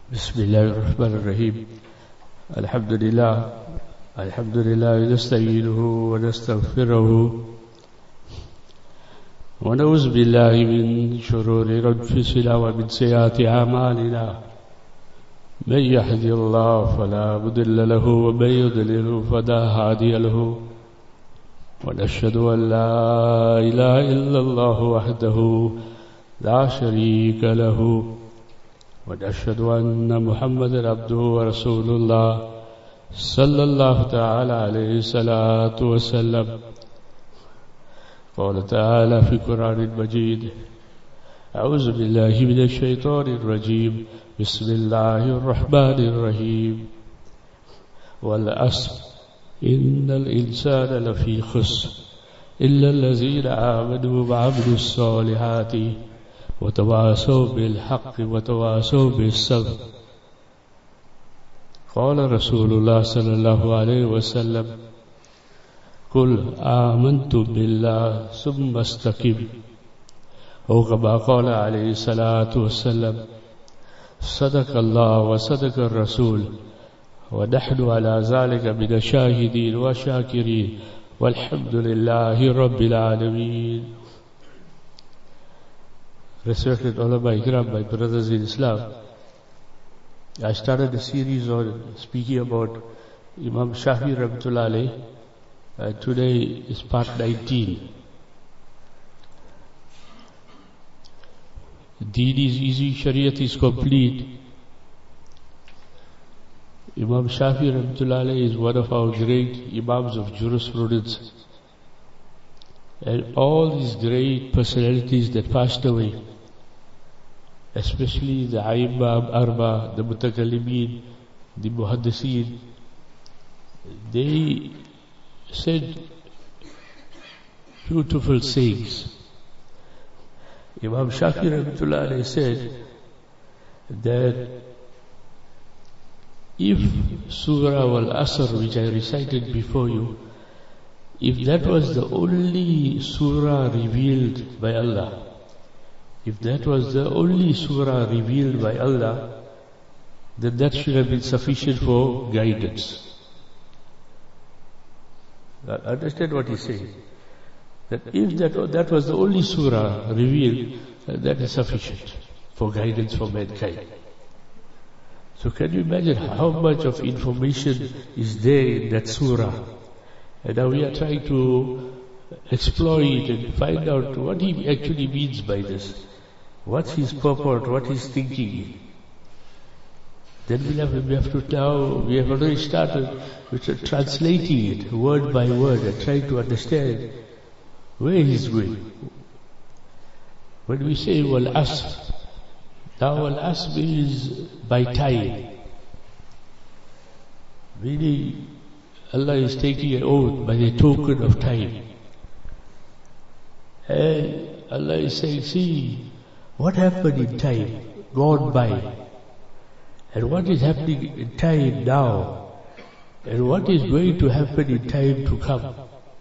بسم الله الرحمن الرحيم. الحمد لله نستعينه ونستغفره ونعوذ بالله من شرور أنفسنا ومن سيئات أعمالنا. من يهد الله فلا مضل له ومن يضلل فلا هادي له. ونشهد أن لا إله إلا الله وحده لا شريك له. ونشهد أن محمدا عبده ورسول الله صلى الله تعالى عليه الصلاة والسلام. قال تعالى في القرآن المجيد: أعوذ بالله من الشيطان الرجيم. بسم الله الرحمن الرحيم. والعصر إن الإنسان لفي خسر إلا الذين آمنوا وعملوا الصالحات وتواصوا بالحق وتواصوا بالصبر. قال رسول الله صلى الله عليه وسلم: قل آمنت بالله ثم استقم. أو كما قال عليه الصلاة والسلام: صدق الله وصدق الرسول ونحن على ذلك من الشاهدين والشاكرين والحمد لله رب العالمين. Respected ulama ikram, my brothers in Islam, I started a series on speaking about Imam Shafi Rahmatullah Alayh. Today is part 19. Deen is easy, Shariat is complete. Imam Shafi Rahmatullah Alayh is one of our great Imams of jurisprudence. And all these great personalities that passed away, especially the A'immah Arba, the Mutakallimin, the Muhaddiseen, they said beautiful sayings. Imam Shafi Rahmatullah Alayh said that if Surah Al-Asr, which I recited before you, if that was the only surah revealed by Allah, if that was the only surah revealed by Allah, then that should have been sufficient for guidance. Understand what he's saying? That if that was the only surah revealed, that is sufficient for guidance for mankind. So can you imagine how much of information is there in that surah? And now we are trying to exploit and find out what he actually means by this. What's his purport, what he's thinking. Then we have to now, we have already started with translating it word by word and trying to understand where he's going. When we say wal-asr, now wal-asr means by time. Meaning Allah is taking an oath by the token of time. And Allah is saying, see, what happened in time gone by, and what is happening in time now, and what is going to happen in time to come.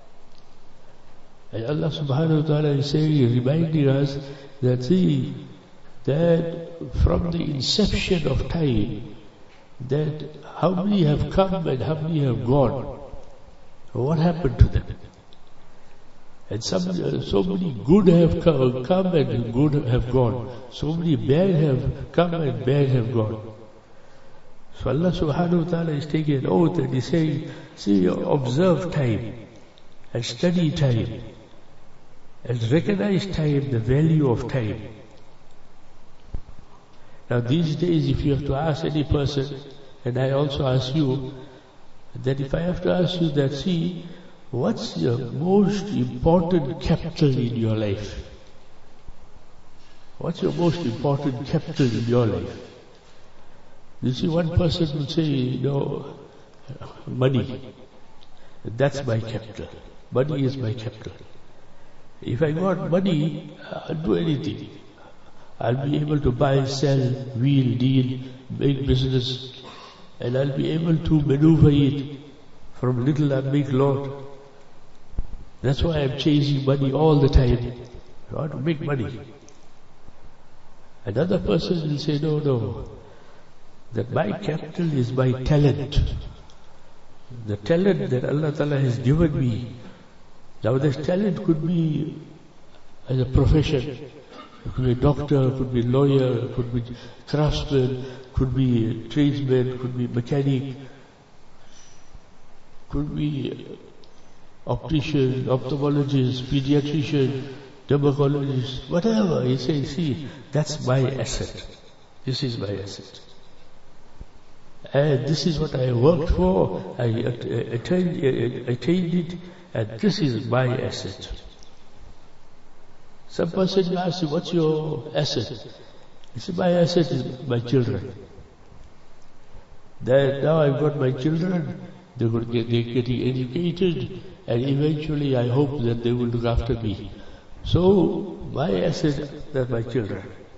And Allah subhanahu wa ta'ala is saying, reminding us that see, that from the inception of time, that how many have come and how many have gone. What happened to them? And so many good have come and good have gone. So many bad have come and bad have gone. So Allah subhanahu wa ta'ala is taking an oath and He's saying, see, observe time and study time and recognize time, the value of time. Now these days if you have to ask any person, and I also ask you, that if I have to ask you that, see, what's your most important capital in your life? What's your most important capital in your life? You see, one person will say, money. That's my capital. Money is my capital. If I got money, I'll do anything. I'll be able to buy, sell, wheel, deal, make business, and I'll be able to maneuver it from little and make lot. That's why I'm chasing money all the time. I want to make money. Another person will say, no, that my capital is my talent. The talent that Allah Ta'ala has given me. Now this talent could be as a profession. It could be a doctor, could be a lawyer, could be craftsman, could be a tradesman, could be mechanic, could be optician, ophthalmologist, pediatrician, dermatologist, whatever. He says, see, that's my asset. This is my asset. And this is what I worked for, I attained it, and this is my asset. Some person asks you, what's your asset? He said, my asset is my children. Now I've got my children, they're getting educated, and eventually I hope that they will look after me. So, my asset are my children.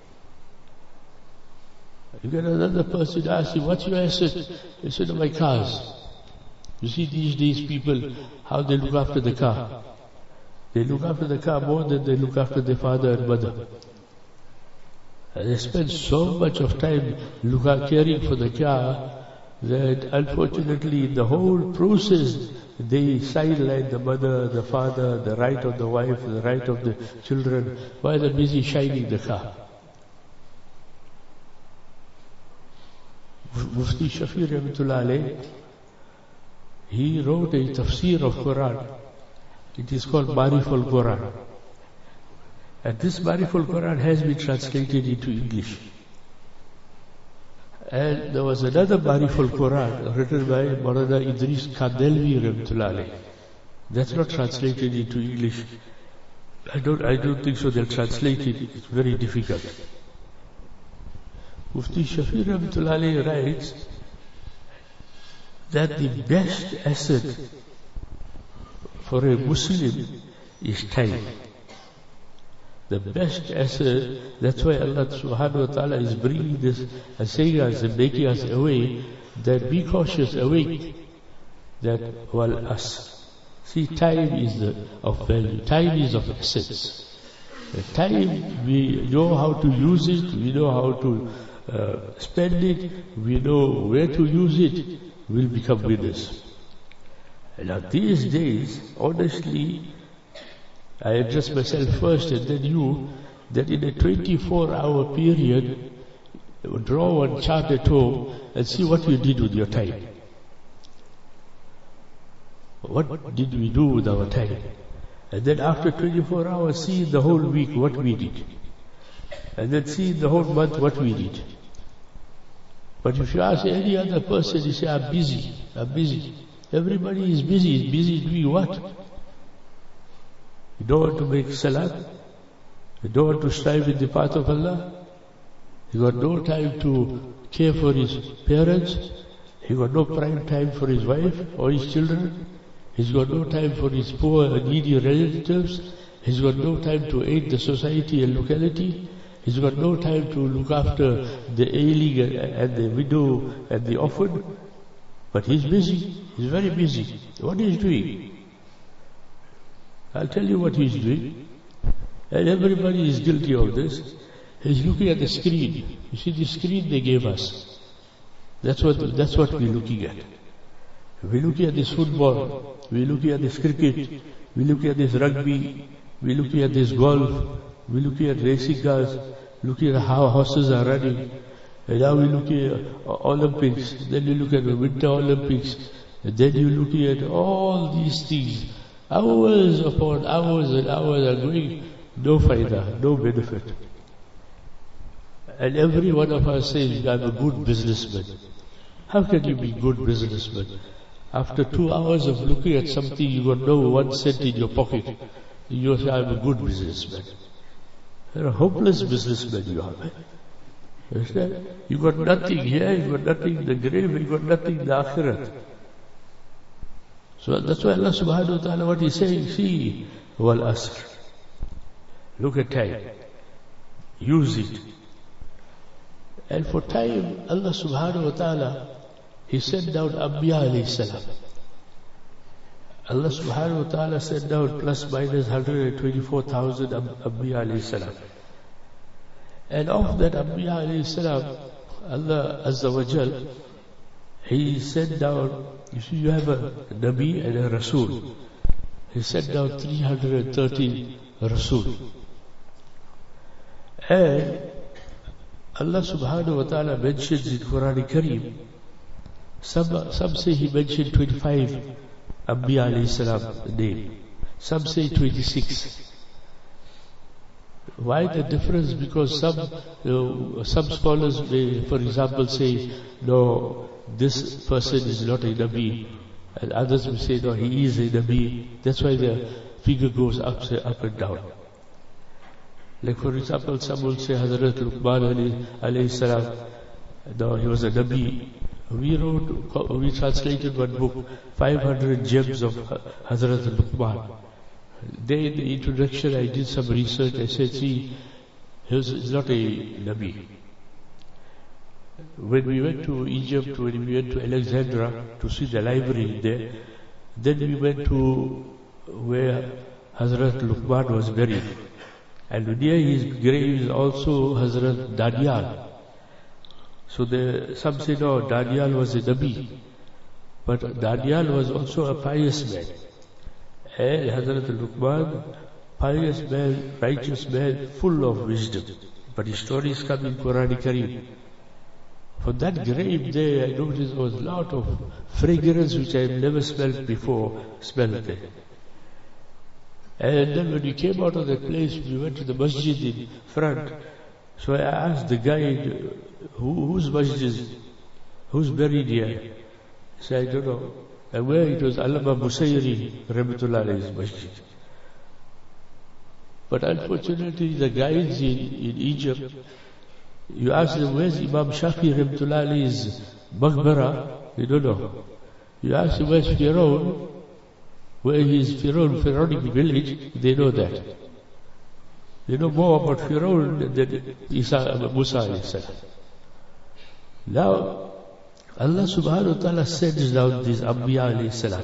You get another person asks you, what's your asset? He said, my cars. You see these days people, how they look after the car. They look after the car more than they look after their father and mother. And they spend so much of time caring for the car that unfortunately in the whole process they sideline the mother, the father, the right of the wife, the right of the children, while they're busy shining the car. Mufti Shafi Rahmatullah Alayh, he wrote a tafsir of Quran. It is called Marif al-Quran. And this Marif al-Quran has been translated into English. And there was another Marif al-Quran written by Maulana Idris Kandelvi Rahmatullah Alayh. That's not translated into English. I don't think so they'll translate it. It's very difficult. Mufti Shafi Rahmatullah Alayh writes that the best asset for a Muslim is time. The best asset, that's why Allah subhanahu wa ta'ala is bringing this and saying us and making us aware that be cautious, awake, that while us. See, time is of value, time is of essence. Time, we know how to use it, we know how to spend it, we know where to use it, we'll become winners. Now these days, honestly, I address myself first and then you, that in a 24-hour period, draw one chart at home and see what you did with your time. What did we do with our time? And then after 24 hours, see the whole week what we did. And then see the whole month what we did. But if you ask any other person, you say, I'm busy, I'm busy. Everybody is busy doing what? You don't want to make salat. You don't want to strive in the path of Allah. He got no time to care for his parents. He got no prime time for his wife or his children. He's got no time for his poor and needy relatives. He's got no time to aid the society and locality. He's got no time to look after the ailing and the widow and the orphan. But he's busy. He's very busy. What is he doing? I'll tell you what he's doing. And everybody is guilty of this. He's looking at the screen. You see the screen they gave us. That's what we're looking at. We're looking at this football. We're looking at this cricket. We're looking at this rugby. We're looking at this golf. We're looking at racing cars. Looking at how horses are running. And now we're looking at Olympics. Then you look at the Winter Olympics. And then you're looking at all these things. Hours upon hours and hours are going, no faidah, no benefit. And every one of us says, I'm a good businessman. How can you be good businessman? After 2 hours of looking at something, you got no 1 cent in your pocket. You say, I'm a good businessman. You're a hopeless businessman you are. Understand? You got nothing here, you got nothing in the grave, you got nothing in the akhirat. So that's why Allah subhanahu wa ta'ala, what He's saying, see, wal asr. Look at time. Use it. And for time, Allah subhanahu wa ta'ala, He sent down Anbiya alayhi salam. Allah subhanahu wa ta'ala sent down plus minus 124,000 Anbiya alayhi salam. And of that Anbiya alayhi salam, Allah Azza wa Jal, He sent down, you see you have a Nabi and a Rasul. He sent down 313 Rasul. And Allah subhanahu wa ta'ala mentions in Quran Kareem, some say He mentioned 25 Anbiya alayhi salam name. Some say 26. Why the difference? Because some scholars may, for example, say, no, this person is not a Nabi, and others will say, no, he is a Nabi. That's why the figure goes up and down. Like for example, some will say Hazrat Luqman alayhi salam, no, he was a Nabi. We translated one book, 500 gems of Hazrat Luqman. There in the introduction I did some research. I said, see, he's not a Nabi. When we went to Egypt, when we went to Alexandria to see the library there, then we went to where Hazrat Luqman was buried. And near his grave is also Hazrat Daniel. So some say, no, Daniel was a Nabi. But Daniel was also a pious man. And Hazrat Luqman, pious man, righteous man, full of wisdom. But his stories come in Quran Kareem. From that grave there, I noticed there was a lot of fragrance which I have never smelled before, smelled there. And then when we came out of that place, we went to the masjid in front. So I asked the guide, whose masjid, who's buried here? He said, I don't know. And where it was Allama Busayri, Rahmatullah alayhi's masjid. But unfortunately, the guides in Egypt, you ask them, where's Imam Shafi Rahmatullah alayhi's Maqbara? They don't know. You ask them, where's Firaun? Where is Firaun, Pharaonic village? They know that. They know more about Firaun than Musa alayhi salam. Now, Allah subhanahu wa ta'ala sends down these Anbiya alayhi salam.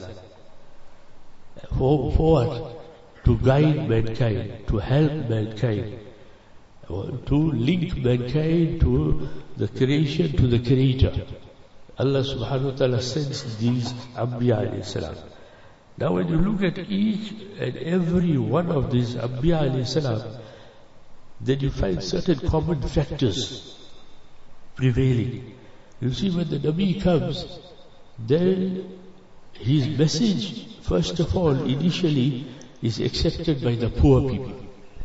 For what? To guide mankind, to help mankind, to link mankind to the creation, to the Creator. Allah subhanahu wa ta'ala sends these Anbiya alayhi salam. Now when you look at each and every one of these Anbiya alayhi salam, then you find certain common factors prevailing. You see, when the Nabi comes, then his message, first of all, initially, is accepted by the poor people,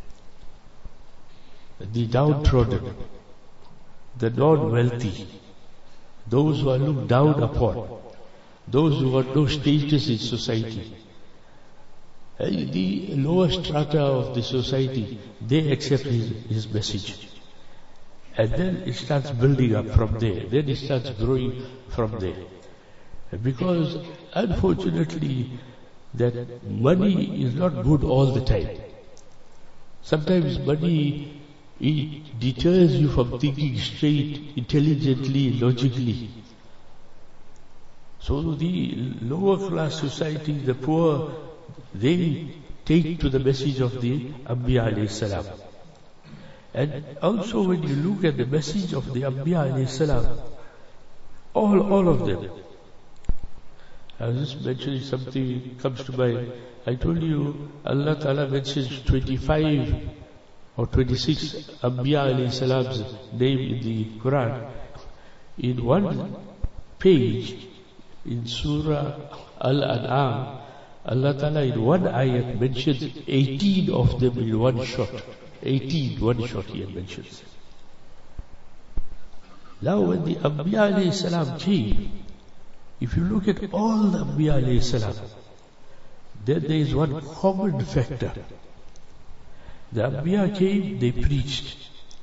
the downtrodden, the non-wealthy, those who are looked down upon, those who have no status in society. The lower strata of the society, they accept his message. And then it starts building up from there. Then it starts growing from there. Because unfortunately, that money is not good all the time. Sometimes money, it deters you from thinking straight, intelligently, logically. So the lower class society, the poor, they take to the message of the Anbiya alayhi salam. And also when you look at the message of the Anbiya alayhi salam, all of them. I was just mentioning something comes to mind. I told you Allah Ta'ala mentions 25 or 26 Anbiya alayhi salam's name in the Quran. In one page, in Surah Al-An'am, Allah Ta'ala in one ayat mentions 18 of them in one shot. 18, one shot he mentions. Now when the Anbiya alayhi salam came, if you look at all the Anbiya alayhi salam, then there is one common factor. The Anbiya came, they preached.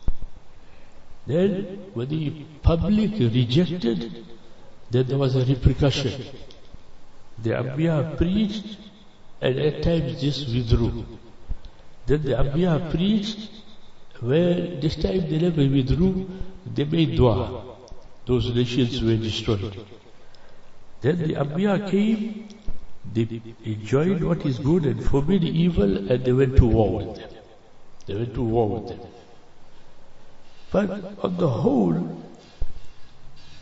Then when the public rejected, then there was a repercussion. The Anbiya preached and at times just withdrew. Then the Anbiya preached, where this time they never withdrew, they made dua. Those nations were destroyed. Then the Anbiya came, they enjoyed what is good and forbid evil, and they went to war with them. They went to war with them. But on the whole,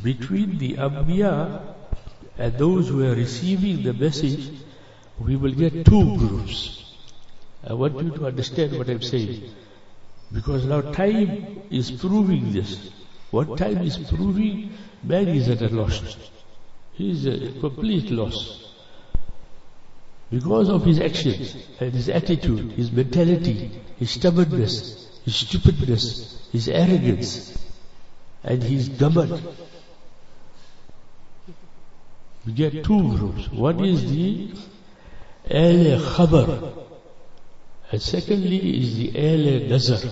between the Anbiya and those who are receiving the message, we will get two groups. I want you to understand what I'm saying. Because now time is proving this. What time is proving? Man is at a loss. He is a complete loss. Because of his actions and his attitude, his mentality, his stubbornness, his stupidness, his arrogance, and his gammon. We get two groups. One is the Ahl Khabar, and secondly is the Ahl Nazar.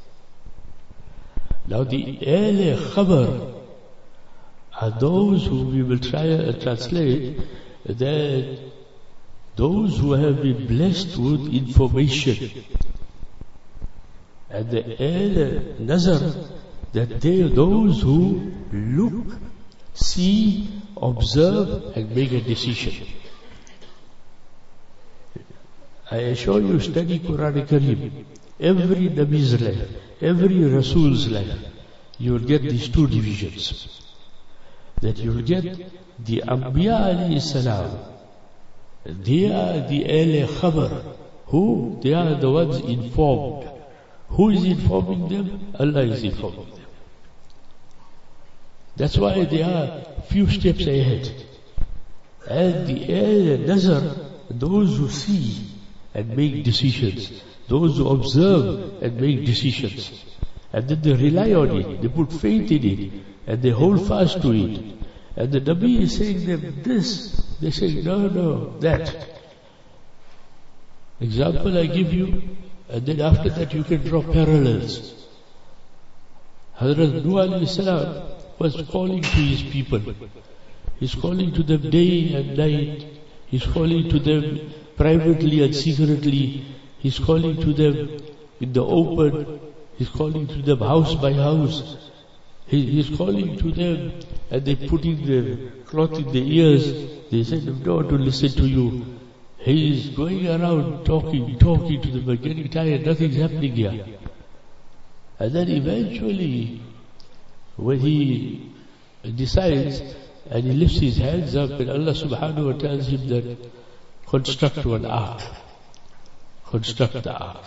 Now the Ahl Khabar are those who we will try and translate that those who have been blessed with information. And the Ahl Nazar, that they are those who look, see, observe and make a decision. I assure you, study Quran Kareem. Every Nabi's life, every Rasul's life, you will get these two divisions. That you will get the Anbiya alayhi salam. They are the Ahl Khabar. Who? They are the ones informed. Who is informing them? Allah is informing them. That's why they are few steps ahead. And the Ahl Nazar, those who see and make decisions, those who observe and make decisions, and then they rely on it, they put faith in it, and they hold fast to it. And the Nabi is saying them this, they say no, that. Example I give you, and then after that you can draw parallels. Hazrat Nuh alayhi salam was calling to his people. He's calling to them day and night. He's calling to them privately and secretly. He's calling to them in the open. He's calling to them house by house. He's calling to them, and they're putting their cloth in their ears. They said, "We don't want to listen to you." He's going around talking to them, but getting tired, nothing's happening here. And then eventually, when he decides, and he lifts his hands up, and Allah subhanahu wa ta'ala tells him that, construct one ark. Construct the ark.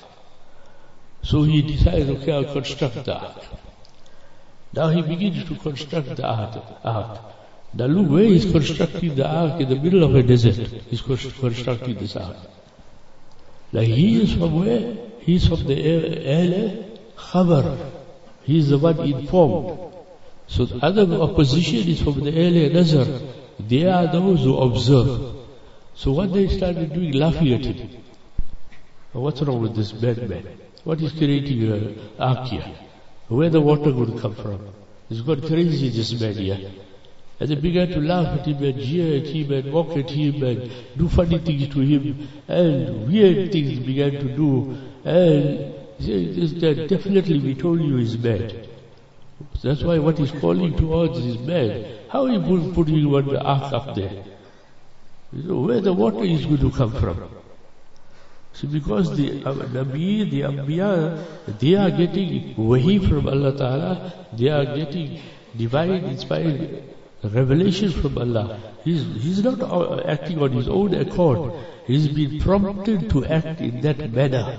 So he decides, okay, I'll construct the ark. Now he begins to construct the ark. Now look where he's constructing the ark, in the middle of a desert. He's constructing this ark. Now he is from where? He's from the Ahl Khabar. He is the one informed. So the other opposition is from the Ahl Nazar. They are those who observe. So what they started doing, laughing at him. What's wrong with this bad man? What is creating an ark here? Where the water would come from? He's got crazy, this man here. And they began to laugh at him and jeer at him and mock at him and do funny things to him and weird things began to do. And that definitely we told you is bad. That's why what he's calling towards is bad. How are you putting one ark up there? You know, where the water is going to come from? See, because the Nabi, the Anbiya, they are getting wahi from Allah Ta'ala, they are getting divine inspired revelation from Allah. He's not acting on his own accord. He's been prompted to act in that manner.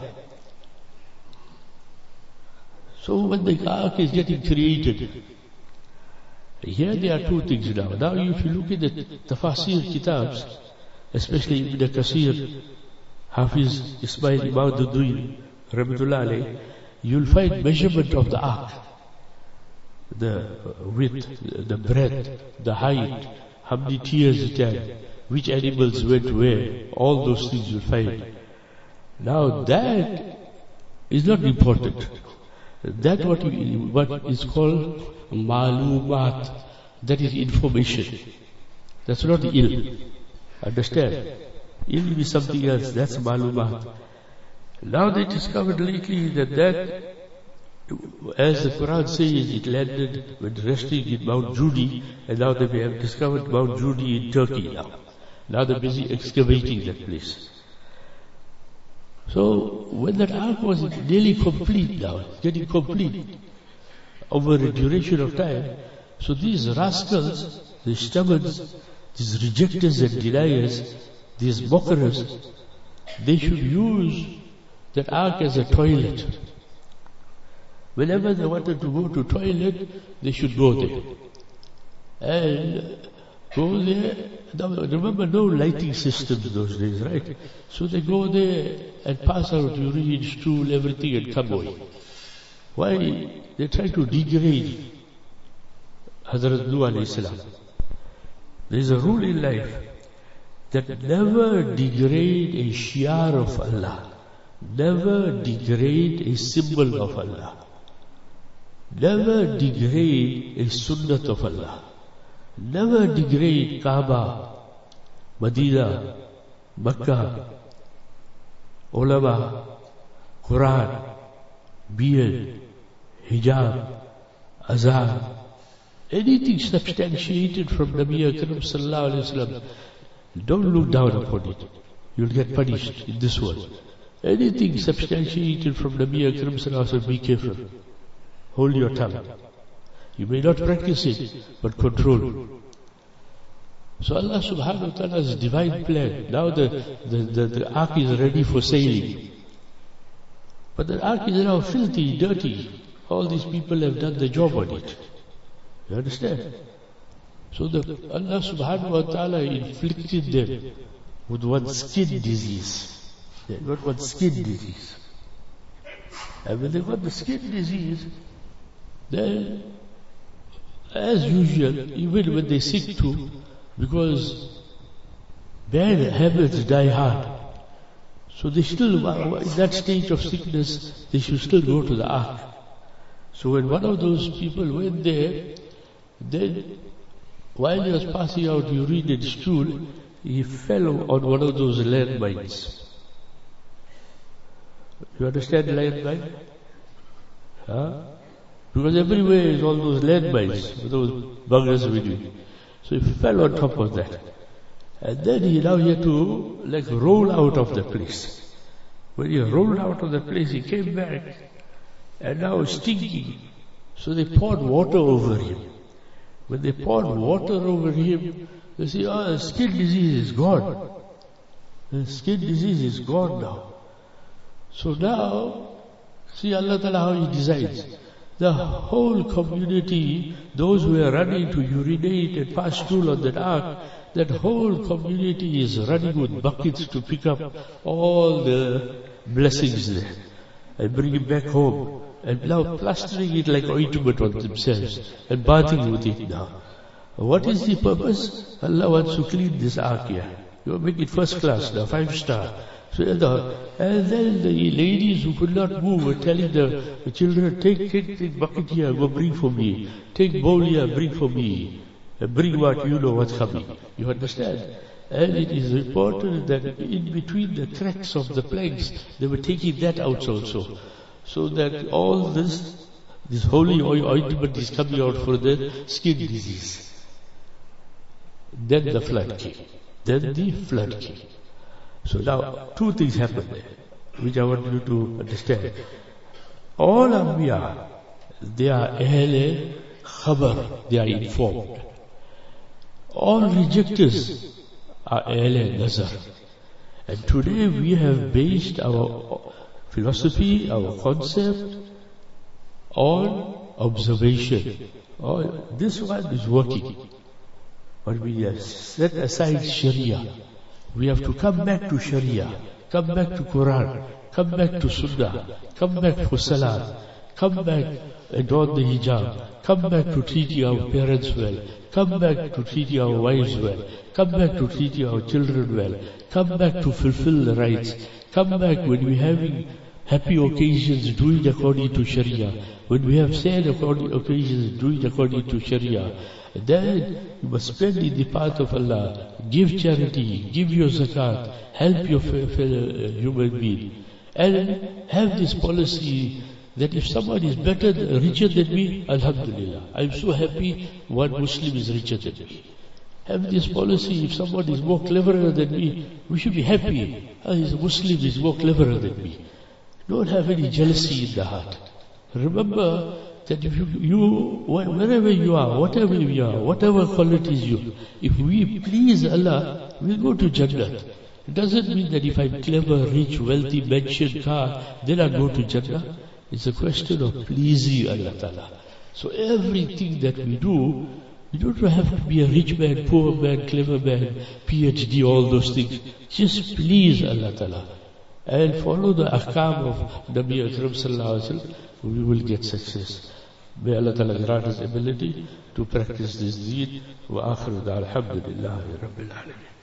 So when the ark is getting created, here there are two things now. Now if you look at the Tafasir Kitabs, especially Ibn Kasir, Hafiz Ismail Imam Duduy, Rahmatullah alayh, you'll find measurement of the ark. The width, the breadth, the height, how many tiers it had, which animals went where, all those things you'll find. Now that is not important. That what is called malumat, that is information. That's not ilm. Understand? Ilm is something else, that's malumat. Now they discovered lately that as the Quran says, it landed when resting in Mount Judi, and now they have discovered Mount Judi in Turkey now. Now they're busy excavating that place. So when that ark was nearly complete now, getting complete over a duration of time, So these rascals, these stubborns, these rejectors and deniers, these mockers, they should use that ark as a toilet. Whenever they wanted to go to toilet, they should go there. And go there. Now, remember, no lighting systems those days, right? So they go there and pass out urine, stool, everything and come away. Why? They try to degrade Hazrat Nuh alayhi salam. There is a rule in life that never degrade a shiar of Allah. Never degrade a symbol of Allah. Never degrade a sunnat of Allah. Never degrade Kaaba, Medina, Makkah, ulama, Quran, beard, hijab, azan, anything substantiated from Nabi Akram sallallahu alayhi wa sallam. Don't look down upon it. You'll get punished in this world. Anything substantiated from Nabi Akram sallallahu alayhi wa sallam, be careful. Hold your tongue. You may not practice it, but control. So Allah subhanahu wa ta'ala's divine plan. Now the ark is ready for sailing. But the ark is now filthy, dirty. All these people have done the job on it. You understand? So Allah subhanahu wa ta'ala inflicted them with one skin disease. They got one skin disease. And when they got the skin disease, then, as usual, even when they sick too, because bad habits die hard. So they still, in that stage of sickness, they should still go to the ark. So when one of those people went there, then while he was passing out urine and stool, he fell on one of those landmines. You understand landmine? Huh? Because everywhere is all those landmines, those buggers with you. So he fell on top of that. And then he now had to roll out of the place. When he rolled out of the place, he came back and now stinking. So they poured water over him. When they poured water over him, they say, the skin disease is gone. The skin disease is gone now. So now, see Allah Ta'ala how He designs. The whole community, those who are running to urinate and pass stool on that ark, that whole community is running with buckets to pick up all the blessings there and bring it back home. And now plastering it like ointment on themselves and bathing with it now. What is the purpose? Allah wants to clean this ark here. You make it first class now, 5-star. So, and then the ladies who could not move were telling the children, take bucket here, go bring for me. Take bowl here, bring for me. Bring what you know what's coming. You understand? And it is important that in between the cracks of the planks, they were taking that out also. So that all this holy ointment is coming out for the skin disease. Then the flood came. So now, two things happen there, which I want you to understand. All Anbiya, they are Ahle Khabar, they are informed. All rejectors are Ahle Nazar. And today we have based our philosophy, our concept on observation. This one is working. But we have set aside Sharia. We have to come back to Sharia, come back to Quran, come back to Sunnah, come back for Salah, come back and don the hijab, come back to treating our parents well, come back to treating our wives well, come back to treating our children well, come back to fulfill the rights, come back when we're having happy occasions, do it according to Sharia. When we have sad occasions, do it according to Sharia. Then you must spend in the path of Allah, give charity, give your zakat, help your fellow human being. And have this policy that if someone is better, richer than me, Alhamdulillah. I'm so happy one Muslim is richer than me. Have this policy, if someone is more cleverer than me, we should be happy. He's a Muslim, is more cleverer than me. Don't have any jealousy in the heart. Remember that if wherever you are, whatever you are, whatever qualities you, if we please Allah, we'll go to Jannah. It doesn't mean that if I'm clever, rich, wealthy, mansion, car, then I'll go to Jannah. It's a question of pleasing Allah Ta'ala. So everything that we do, you don't have to be a rich man, poor man, clever man, PhD, all those things. Just please Allah Ta'ala. And follow the ahkam of Nabi Akram Sallallahu Alaihi Wasallam, we will get success. May Allah Ta'ala grant us ability to practice this deed. Wa akhiru alhamdulillahi rabbil alamin.